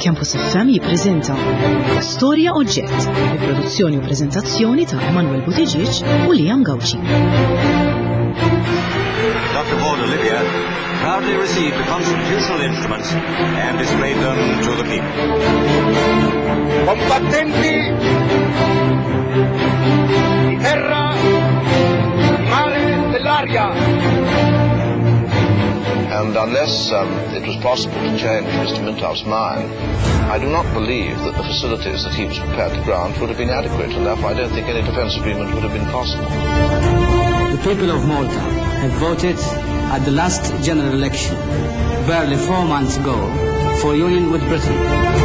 Campus FM jippreżenta Storja Oġġett, produzzjoni u preżentazzjoni ta' Emanuel Buttigieg u Liam Gauci. Dr. Ward Olivia proudly received the constitutional instruments and displayed them to the people. Combattenti di terra, di mare, dell'aria. And unless it was possible to change Mr. Mintoff's mind, I do not believe that the facilities that he was prepared to grant would have been adequate, and therefore I don't think any defence agreement would have been possible. The people of Malta have voted at the last general election, barely 4 months ago, for union with Britain.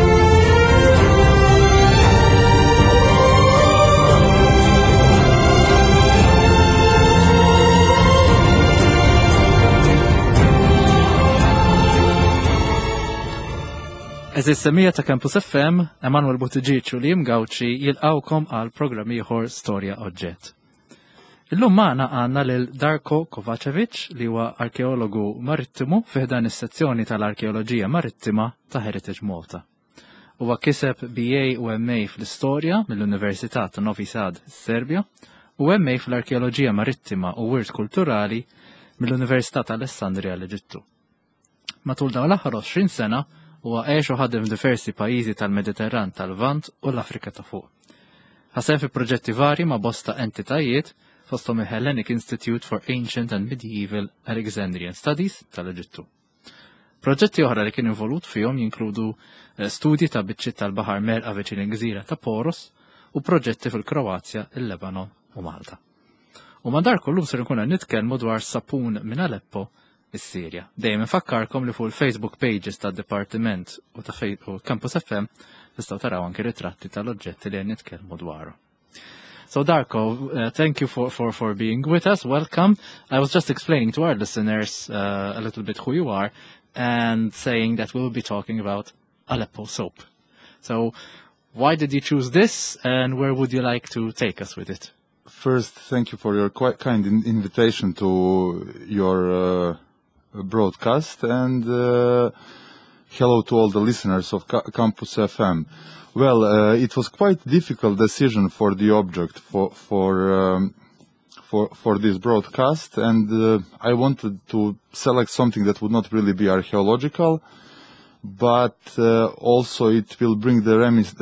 Eżis semija ta' Campus FM, Emanuel Buttigieg u Liam Gauci jilqawkom għal programm ieħor Storja Oġġett. Illum magħna għandna lil Darko Kovacevic li huwa arkeologu marittimu fiħdan is-sezzjoni tal-Arkeoloġija Marittima ta' Heritage Malta. Huwa kiseb BA u MA fl-Istorja mill-Università ta' Novi Sad, Serbja, u MA fl-Arkeoloġija Marittima u Wirt Kulturali mill-Università ta' Alessandria l-Eġittu. Matul dawn l-aħħar 20 sena huwa għex u ħadem f'diversi pajjiżi tal-Mediterran tal-Lvant u l-Afrika ta' fuq. Ħasem fi proġetti vari ma' bosta entitajiet fosthom il-Hellenic Institute for Ancient and Medieval Alexandrian Studies tal-Eġittu. Proġetti oħra li kien involut fihom jinkludu studji ta' biċċiet tal-Baħar Merqa viċin il-Gżira ta' Poros u proġetti fil-Kroazja, il-Lebanon u Malta. U ma' dar kollu ser nkun nitkellmu dwar sapun minn Aleppo is-Sirja. Dejjem infakkarkom li fuq il-Facebook pages tad-Dipartiment u ta' Campus FM tistgħu taraw anke ritratti tal-oġġetti li nitkellmu dwarhom. So Darko, thank you for being with us. Welcome. I was just explaining to our listeners a little bit who you are and saying that we'll be talking about Aleppo soap. So why did you choose this and where would you like to take us with it? First, thank you for your quite kind invitation to your broadcast, and hello to all the listeners of Campus FM. Well, it was quite difficult decision for the object for this broadcast, and I wanted to select something that would not really be archaeological, but also it will bring the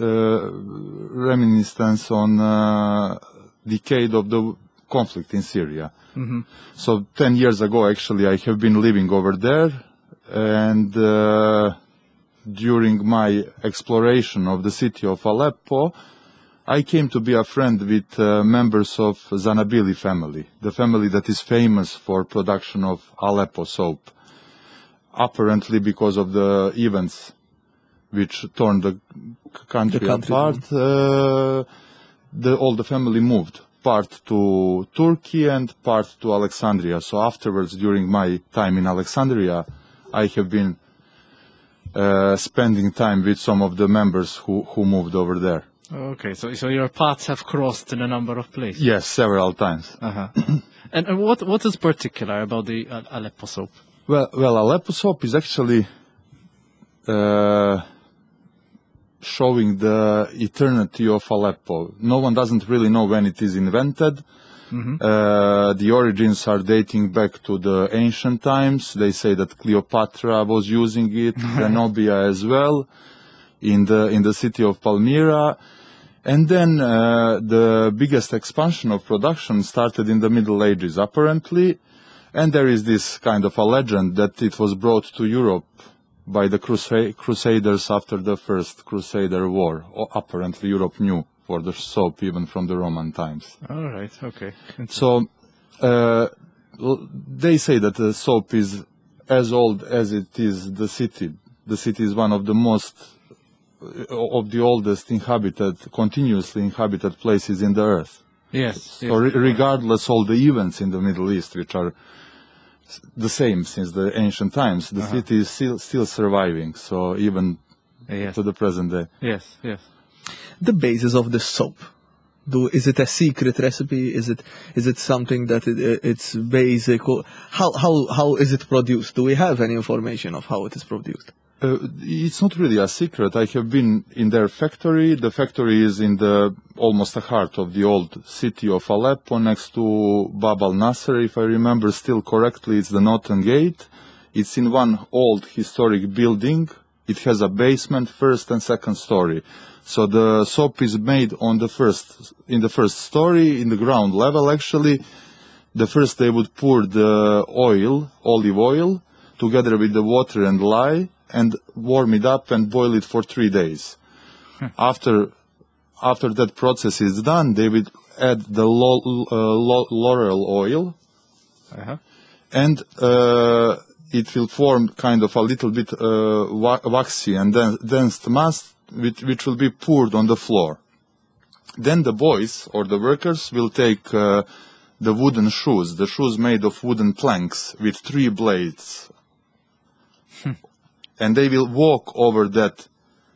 reminiscence on decade of the conflict in Syria. Mm-hmm. So 10 years ago, actually, I have been living over there, and during my exploration of the city of Aleppo, I came to be a friend with members of Zanabili family, the family that is famous for production of Aleppo soap, apparently because of the events which torn the country apart. All the family moved, part to Turkey and part to Alexandria. So afterwards, during my time in Alexandria, I have been spending time with some of the members who moved over there. Okay, so your paths have crossed in a number of places. Yes, several times. Uh-huh. And what is particular about the Aleppo soap? Well, Aleppo soap is actually showing the eternity of Aleppo. No one doesn't really know when it is invented. Mm-hmm. The origins are dating back to the ancient times. They say that Cleopatra was using it, Zenobia as well, in the city of Palmyra. And then the biggest expansion of production started in the Middle Ages, apparently. And there is this kind of a legend that it was brought to Europe by the Crusaders after the First Crusader War. Apparently Europe knew for the soap even from the Roman times. All right, okay. So they say that the soap is as old as it is the city. The city is one of the oldest continuously inhabited places in the earth. Yes. So regardless all the events in the Middle East, which are the same since the ancient times, the city is still surviving. So even to the present day. Yes, yes. The basis of the soap. Is it a secret recipe? Is it something that it's basic? How is it produced? Do we have any information of how it is produced? It's not really a secret. I have been in their factory. The factory is in almost the heart of the old city of Aleppo, next to Bab al-Nasser, if I remember still correctly. It's the Northern Gate. It's in one old historic building. It has a basement, first and second story. So the soap is made in the first story, in the ground level actually. The first they would pour the olive oil, together with the water and lye, and warm it up and boil it for 3 days. After that process is done, they will add the laurel oil, and it will form kind of a little bit waxy and dense mass, which will be poured on the floor. Then the boys or the workers will take the wooden shoes, the shoes made of wooden planks with 3 blades, and they will walk over that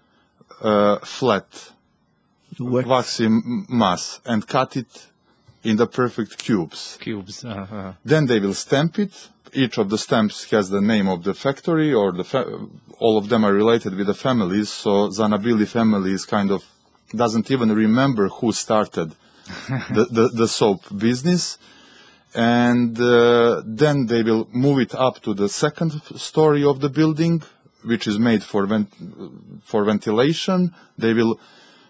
flat waxy mass and cut it in the perfect cubes. Then they will stamp it. Each of the stamps has the name of the factory, or all of them are related with the families. So Zanabili family is doesn't even remember who started the soap business. And then they will move it up to the second story of the building, which is made for ventilation. They will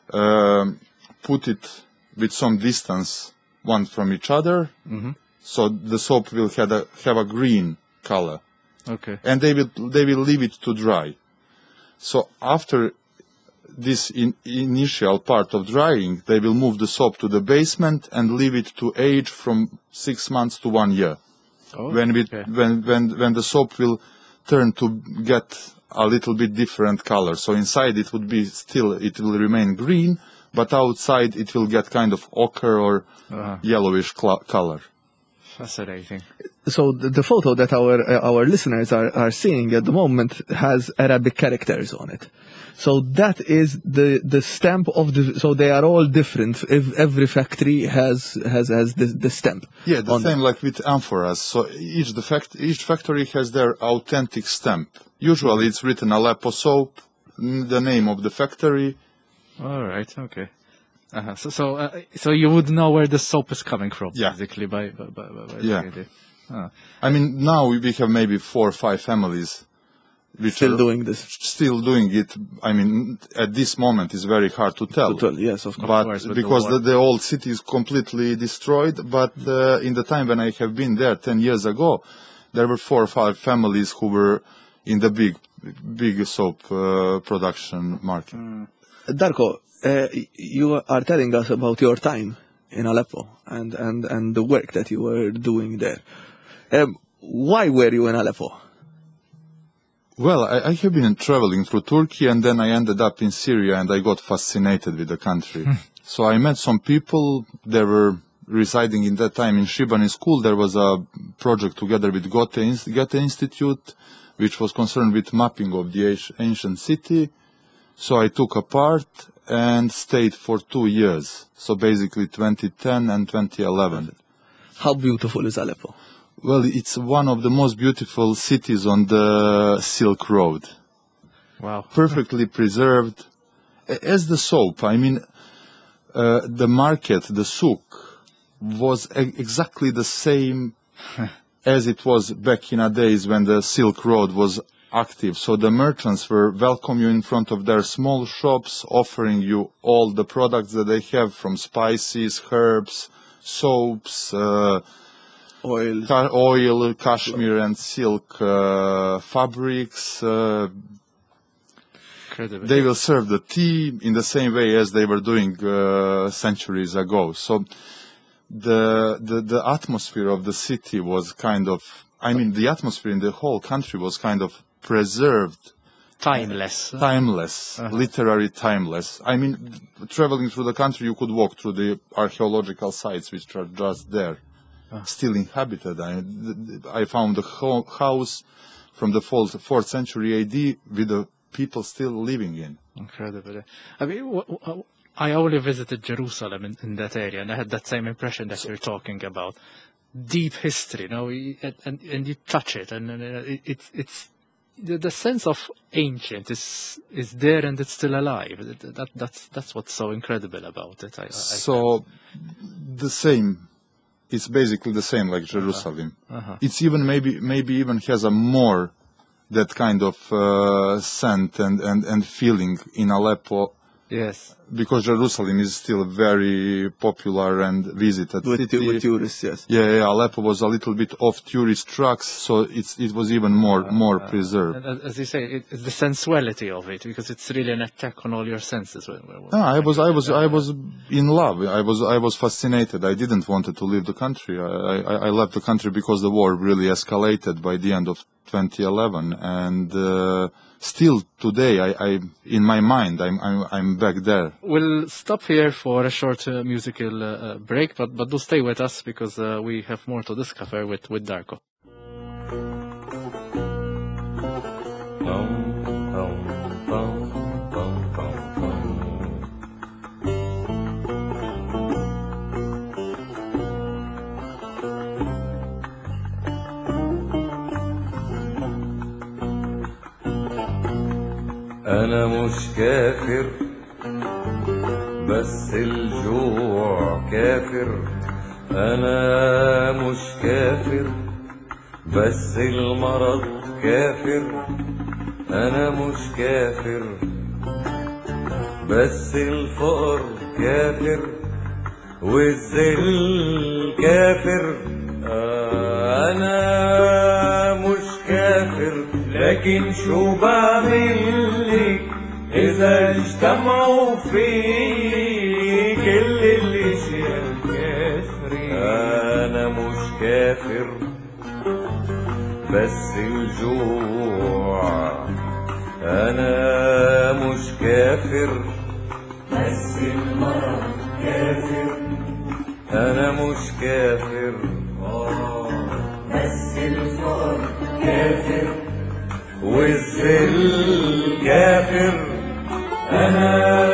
put it with some distance one from each other, so the soap will have a green color. Okay. And they will leave it to dry. So after this initial part of drying, they will move the soap to the basement and leave it to age from 6 months to 1 year. When the soap will turn to get a little bit different color. So inside it will remain green, but outside it will get kind of ochre or yellowish color. Fascinating. So the photo that our listeners are seeing at the moment has Arabic characters on it. So that is the stamp of so they are all different. Every factory has the stamp. Yeah, the same like with amphoras. So each factory has their authentic stamp. Usually it's written Aleppo soap, the name of the factory. All right. Okay. So you would know where the soap is coming from, basically by it. I mean, now we have maybe 4 or 5 families which still doing this. Still doing it. I mean, at this moment it's very hard to tell. Yes, of course. But because the old city is completely destroyed. But in the time when I have been there 10 years ago, there were 4 or 5 families who were in the big soap production market. Darko, you are telling us about your time in Aleppo and the work that you were doing there. Why were you in Aleppo? Well, I have been traveling through Turkey, and then I ended up in Syria, and I got fascinated with the country. So I met some people. They were residing in that time in Shibani school. There was a project together with Goethe Institute, which was concerned with mapping of the ancient city. So I took a part and stayed for 2 years. So basically 2010 and 2011. How beautiful is Aleppo? Well, it's one of the most beautiful cities on the Silk Road. Wow. Perfectly preserved. As the soap, I mean, the market, the souk, was exactly the same as it was back in the days when the Silk Road was active. So the merchants were welcome you in front of their small shops, offering you all the products that they have, from spices, herbs, soaps, oil, cashmere and silk fabrics. They will serve the tea in the same way as they were doing centuries ago. So the atmosphere of the city was kind of, I mean, the atmosphere in the whole country was kind of preserved. Timeless, literally timeless. I mean, traveling through the country, you could walk through the archaeological sites which are just there, still inhabited. I found a house from the 4th century AD with the people still living in. Incredible. I mean, I only visited Jerusalem in that area, and I had that same impression that you're talking about. Deep history, and you touch it, and it's the sense of ancient is there, and it's still alive. That's what's so incredible about it. So the same. It's basically the same like Jerusalem. It's even maybe even has a more that kind of scent and feeling in Aleppo. Yes. Because Jerusalem is still very popular and visited With tourists, yes. Yeah, Aleppo was a little bit off tourist tracks, so it was even more preserved. And as you say, it's the sensuality of it, because it's really an attack on all your senses. I was in love. I was fascinated. I didn't want to leave the country. I left the country because the war really escalated by the end of 2011, and still today, in my mind, I'm back there. We'll stop here for a short musical break, but do stay with us, because we have more to discover with Darko. أنا مش كافر بس الجوع كافر. أنا مش كافر بس المرض كافر. أنا مش كافر بس الفقر كافر والذل كافر. أنا مش كافر لكن شو بعملك إذا اجتمعوا في كل الأشياء الكافرين. أنا مش كافر بس الجوع. أنا مش كافر بس المرض كافر. أنا مش كافر بس الفقر كافر والذل كافر. أنا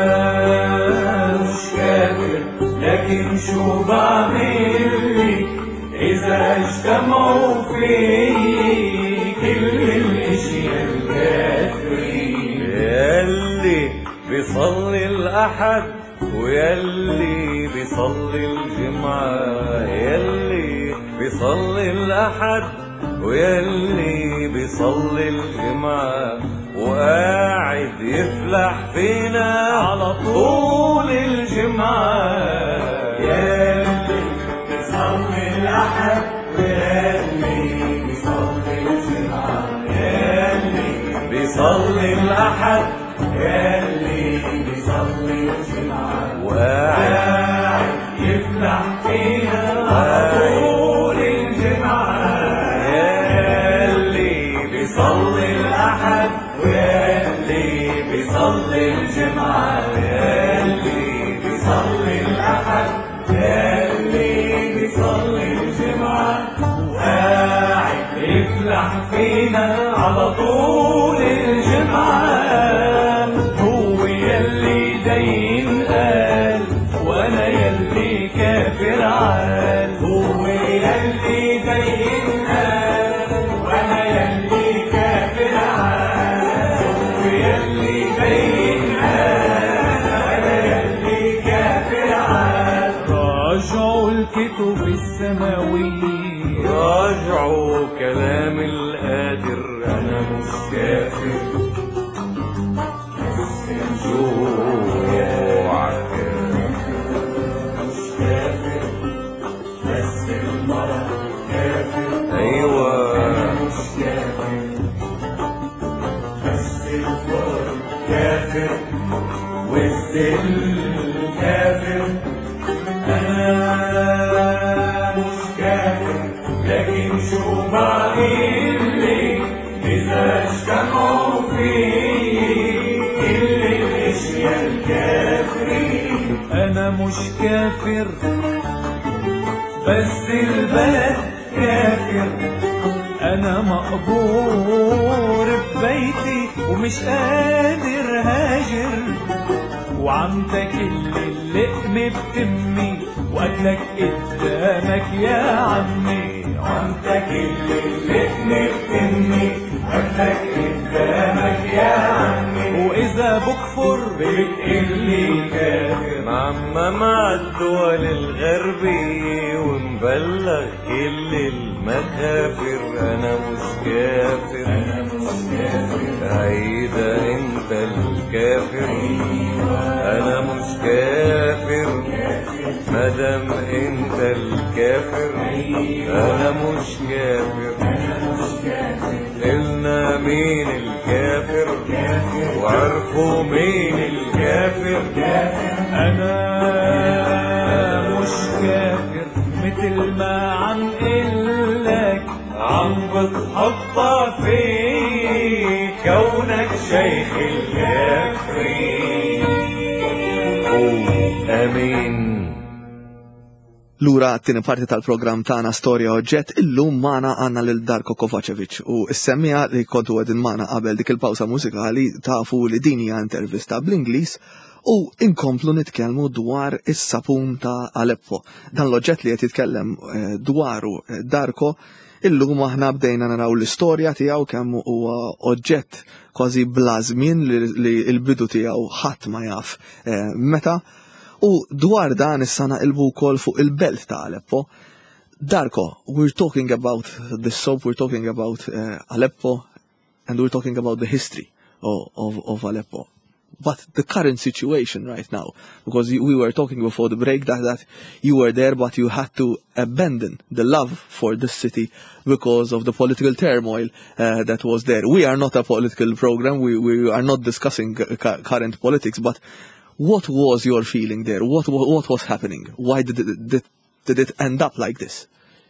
مش كافر لكن شو بعمل إذا اجتمعوا في كل الأشياء الكافرين. ياللي بيصلي الأحد وياللي بيصلي الجمعة. ياللي بيصلي الأحد وياللي بيصلي الجمعة وقاعد يفلح فينا على طول الجمعة. ياللي بيصلي الأحد وياللي بيصلي الجمعة. ياللي بيصلي الأحد وياللي بيصلي الجمعة وقاعد يفلح فينا على طول الجمعة. بيصلي الأحد واللي بيصلي الجمعة. واللي بيصلي الأحد واللي بيصلي الجمعة وقاعد يفلح فينا على طول الجمعة. هو يلي دين قال وأنا يلي كافر عال. هو يلي دين قال وأنا يلي راجعوا الكتب السماوية. راجعوا كلام القادر. أنا مش كافر بس الجوع كافر. مش كافر بس المرض كافر. أيوة أنا مش كافر بس الفقر كافر والذل كافر. أنا مش كافر لكن شو بعمل إذا اجتمعوا في كل الأشياء الكافرين. أنا مش كافر بس البلد كافر. أنا مقبور ببيتي ومش قادر هاجر وعمتك اللي لقمة بتمي وقتلك قدامك يا عمي. عمتك اللي لقمة بتمي وقتلك قدامك يا عمي. وإذا بكفر بتقلي كافر. ماما مع الدول الغربية ومبلغ كل المخافر. أنا مش كافر أنا مش كافر. عيدة أنت الكافر. أنا مش كافر مادام أنت الكافر. أنا مش كافر. قلنا مين الكافر وعرفوا مين الكافر. أنا مش كافر مثل ما عم قلك عم بتحطها في كونك شيخ الكافرين. آمين. Lura t-tini parti tal-program tagħna Storja Oġġett illum magħna għandna lil Darko Kovacevic u s-semmija li kontu għedin magħna qabel dik il-pawsa mużikali tafu li din hija intervista bl-Ingliż u inkomplu nitkellmu dwar is-sapun ta' Aleppo. Dan l-oġġett li qed jitkellem dwaru Darko illum aħna bdejna naraw l-istorja tiegħu kemm huwa oġġett kważi bla żmien li l-bidu tiegħu ħadd ma jaf meta. U dwar dan is-sana ilbu wkoll fuq il-belt ta' Aleppo. Darko, we're talking about the soap, we're talking about Aleppo, and we're talking about the history of Aleppo. But the current situation right now, because we were talking before the break that you were there, but you had to abandon the love for this city because of the political turmoil that was there. We are not a political program, we are not discussing current politics, but what was your feeling there? What was happening? Why did it end up like this?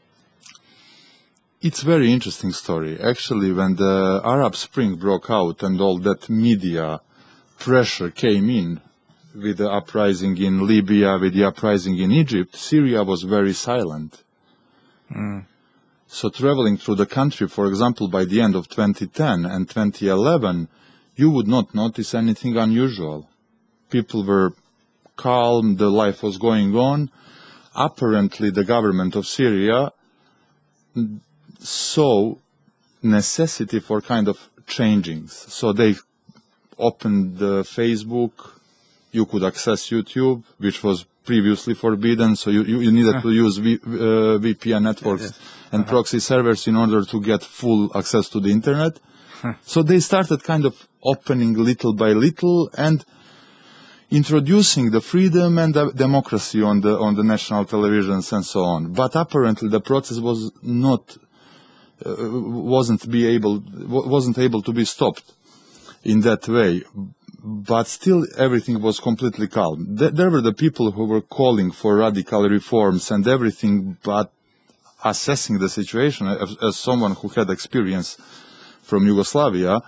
It's a very interesting story. Actually, when the Arab Spring broke out and all that media pressure came in with the uprising in Libya, with the uprising in Egypt, Syria was very silent. So traveling through the country, for example, by the end of 2010 and 2011, you would not notice anything unusual. People were calm, the life was going on. Apparently, the government of Syria saw necessity for kind of changings. So they opened Facebook, you could access YouTube, which was previously forbidden, so you needed to use VPN networks and proxy servers in order to get full access to the internet. So they started kind of opening little by little and introducing the freedom and the democracy on the national televisions and so on. But apparently the process was wasn't able to be stopped in that way. But still everything was completely calm. There were the people who were calling for radical reforms and everything, but assessing the situation as someone who had experience from Yugoslavia,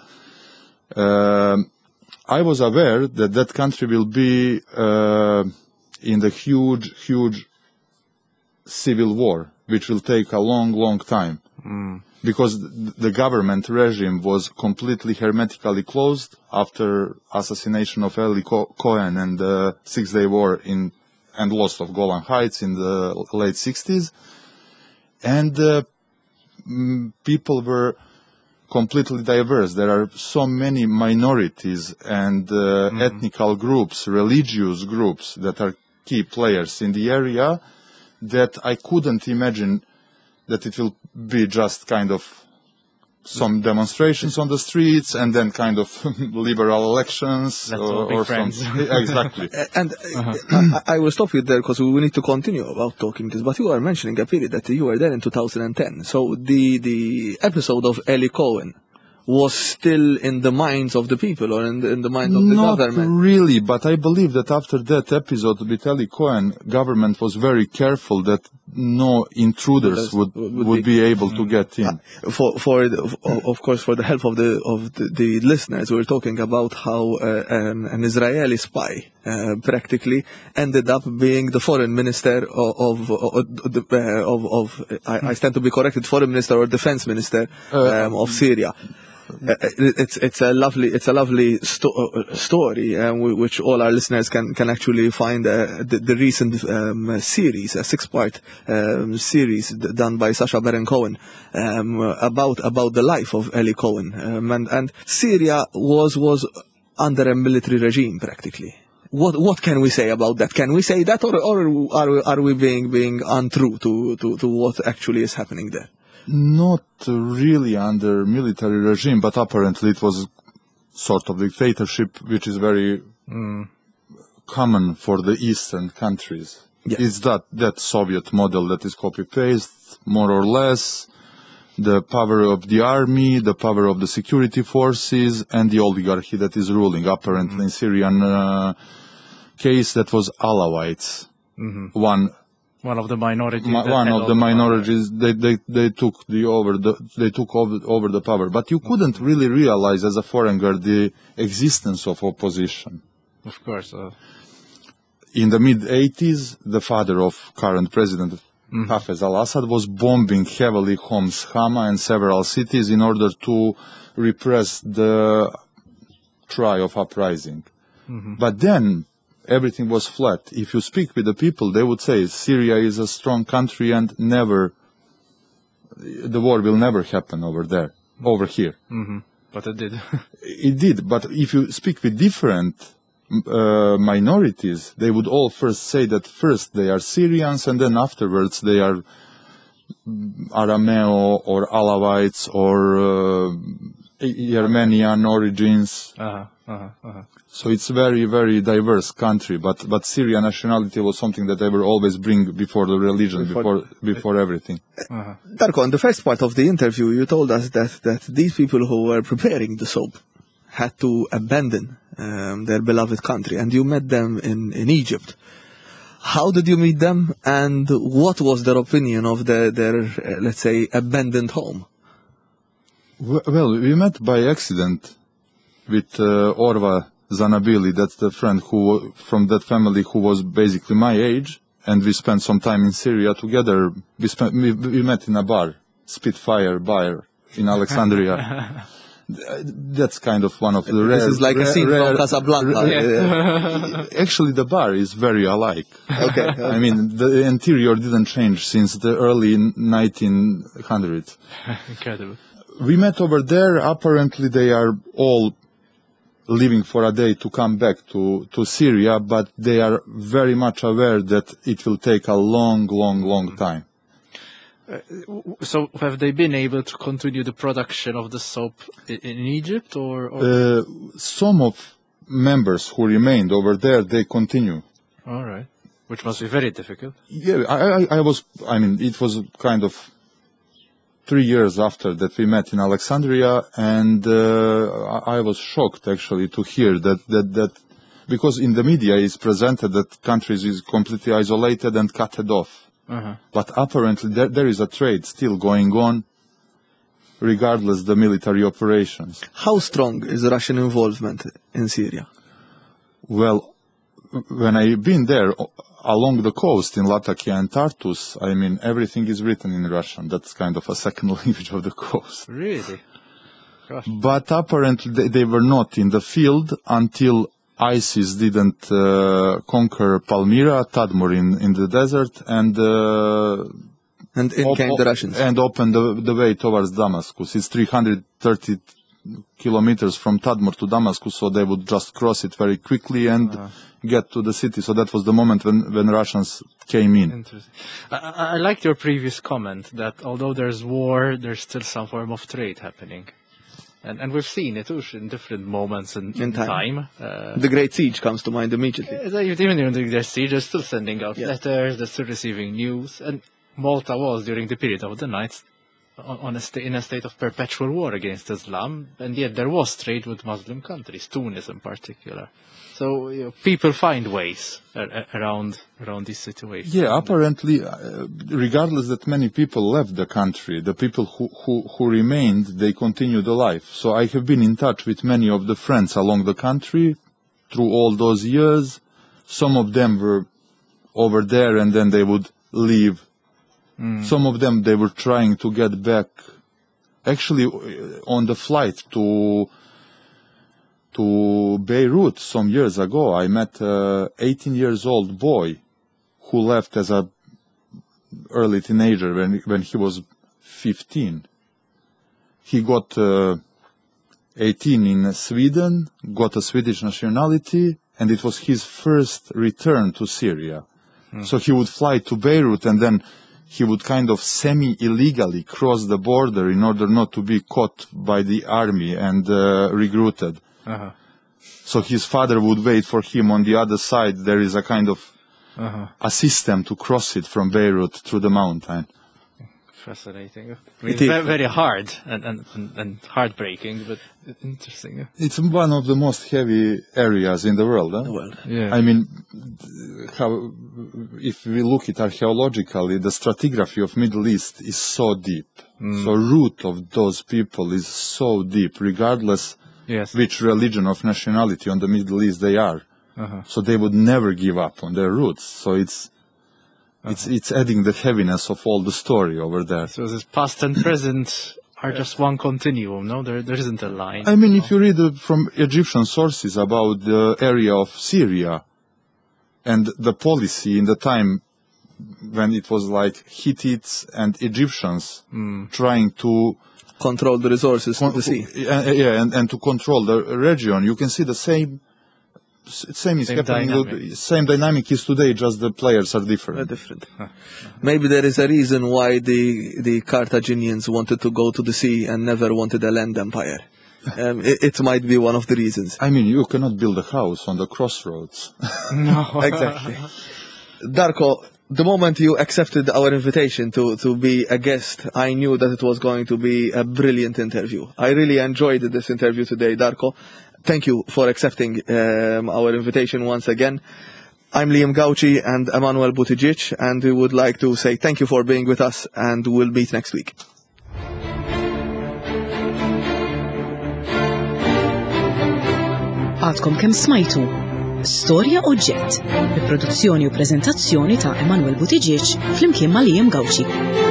I was aware that that country will be in the huge civil war, which will take a long time. Because the government regime was completely hermetically closed after assassination of Eli Cohen and the Six-Day War and loss of Golan Heights in the late 60s. And people were completely diverse. There are so many minorities and ethnical groups, religious groups that are key players in the area that I couldn't imagine that it will be just kind of some demonstrations on the streets and then kind of liberal elections or something. Exactly. And I will stop you there because we need to continue about talking this. But you are mentioning a period that you were there in 2010. So the episode of Eli Cohen was still in the minds of the people or in the minds of the government? Not really, but I believe that after that episode with Eli Cohen, government was very careful that no intruders would be able to get in. Of course, for the help of the listeners, we're talking about how an Israeli spy practically ended up being the foreign minister I stand to be corrected, foreign minister or defense minister of Syria. It's a lovely story, which all our listeners can actually find the recent series, a 6-part series done by Sacha Baron Cohen about the life of Eli Cohen, and Syria was under a military regime practically. What can we say about that? Can we say that, or are we being untrue to what actually is happening there? Not really under military regime, but apparently it was sort of dictatorship, which is very common for the Eastern countries. Yeah. It's that Soviet model that is copy-paste, more or less, the power of the army, the power of the security forces, and the oligarchy that is ruling. Apparently in Syrian case, that was Alawites. One of the minorities. They took over the power, but you couldn't really realize as a foreigner the existence of opposition. Of course. In the mid-80s, the father of current president Hafez al-Assad was bombing heavily Homs, Hama, and several cities in order to repress the cry of uprising. But then everything was flat. If you speak with the people, they would say Syria is a strong country and the war will never happen over here. But it did. It did. But if you speak with different minorities, they would all first say that first they are Syrians and then afterwards they are Arameo or Alawites or Armenian origins. So it's very, very diverse country, but Syrian nationality was something that they will always bring before the religion, before everything. Darko, in the first part of the interview, you told us that these people who were preparing the soap had to abandon their beloved country, and you met them in Egypt. How did you meet them, and what was their opinion of their let's say, abandoned home? Well, we met by accident with Orva Zanabili, that's the friend from that family who was basically my age, and we spent some time in Syria together. We met in a bar, Spitfire Bar in Alexandria. That's kind of one of the rare... This is like a scene from Casablanca. Actually, the bar is very alike. Okay. I mean, the interior didn't change since the early 1900s. Incredible. We met over there. Apparently, they are all leaving for a day to come back to Syria, but they are very much aware that it will take a long time. So have they been able to continue the production of the soap in Egypt, or? Some of members who remained over there, they continue. All right. Which must be very difficult. Yeah, it was kind of 3 years after that we met in Alexandria, and I was shocked actually to hear that because in the media it's presented that countries is completely isolated and cut off. But apparently there is a trade still going on, regardless the military operations. How strong is Russian involvement in Syria? Well, when I've been there along the coast in Latakia and Tartus, I mean, everything is written in Russian. That's kind of a second language of the coast. Really? Gosh. But apparently they were not in the field until ISIS didn't conquer Palmyra, Tadmor in the desert, and in came the Russians. And opened the way towards Damascus. It's 330 kilometers from Tadmor to Damascus, so they would just cross it very quickly and get to the city. So that was the moment when Russians came in. Interesting. I liked your previous comment that although there's war, there's still some form of trade happening. And we've seen it too in different moments in time. The Great Siege comes to mind immediately. Even during the Great Siege, they're still sending out letters, they're still receiving news. And Malta was, during the period of the Knights, in a state of perpetual war against Islam. And yet there was trade with Muslim countries, Tunis in particular. So people find ways around these situations. Yeah, apparently, regardless that many people left the country, the people who remained, they continued the life. So I have been in touch with many of the friends along the country through all those years. Some of them were over there and then they would leave. Some of them, they were trying to get back Actually, on the flight to Beirut some years ago, I met an 18-year-old boy who left as a early teenager when he was 15. He got 18 in Sweden, got a Swedish nationality, and it was his first return to Syria. So he would fly to Beirut, and then he would kind of semi-illegally cross the border in order not to be caught by the army and recruited. So his father would wait for him on the other side. There is a kind of a system to cross it from Beirut through the mountain. Fascinating. I mean, very hard and heartbreaking, but interesting. It's one of the most heavy areas in the world. Yeah. I mean, if we look at archaeologically, the stratigraphy of Middle East is so deep. So root of those people is so deep, regardless which religion of nationality on the Middle East they are. So they would never give up on their roots. So it's adding the heaviness of all the story over there. So this past and present are just one continuum, no? There isn't a line. I mean, if you read from Egyptian sources about the area of Syria and the policy in the time when it was like Hittites and Egyptians trying to control the resources of the sea. And to control the region, you can see the same is happening. Same dynamic is today, just the players are different. Maybe there is a reason why the Carthaginians wanted to go to the sea and never wanted a land empire. It might be one of the reasons. I mean, you cannot build a house on the crossroads. No, exactly. Darko, the moment you accepted our invitation to be a guest, I knew that it was going to be a brilliant interview. I really enjoyed this interview today, Darko. Thank you for accepting our invitation once again. I'm Liam Gauci and Emanuel Buttigieg, and we would like to say thank you for being with us, and we'll meet next week. Għadkom kemm smajtu Storja Oġġett, bi produzzjoni u preżentazzjoni ta' Emanuel Buttigieg flimkien ma' Liam Gauci.